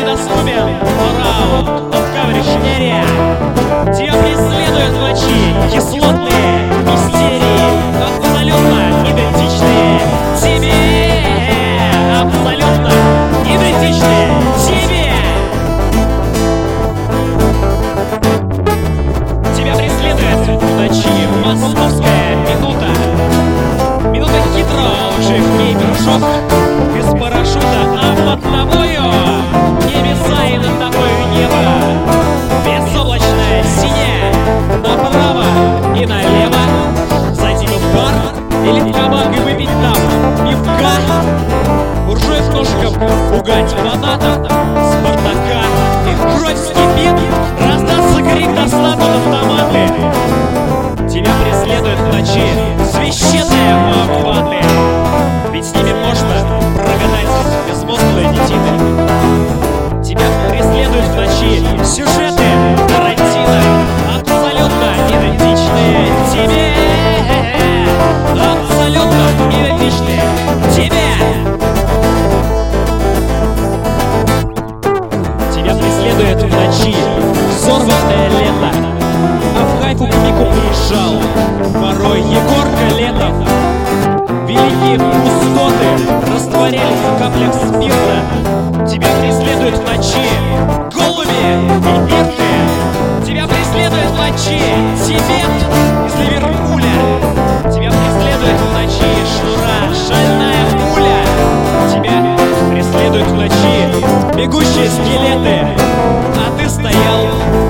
недоступен. Раунд of coverage area. Тебя преследуют ночи кислотные мистерии, абсолютно идентичные тебе. Абсолютно идентичные тебе. Тебя преследует в ночи московская минута. Минута хитро, уже в ней прыжок без парашюта, а под тобою небеса и над тобою небо. Безоблачная синяя направо и налево. Зайти в бар или в кабак и выпить там пивка. Буржуев ножиком пугать фаната Спартака. И кровь вскипит, раздастся крик, достанут автоматы. Тебя преследуют в ночи священные охваты. Ведь с ними можно прогадать безмозглые детины. Тебя преследуют в ночи сюжеты Тарантино, абсолютно идентичные тебе. Абсолютно идентичные тебе. Тебя преследует в ночи взорванное лето. А в Хайфу к Мику приезжал порой Егорка Летов. Великие пустоты растворялись в каплях спирта. Тебя преследуют в ночи голуби и бирты. Тебя преследуют в ночи Тибет из Ливерпуля. Тебя преследует в ночи шнура шальная пуля. Тебя преследуют в ночи бегущие скелеты. А ты стоял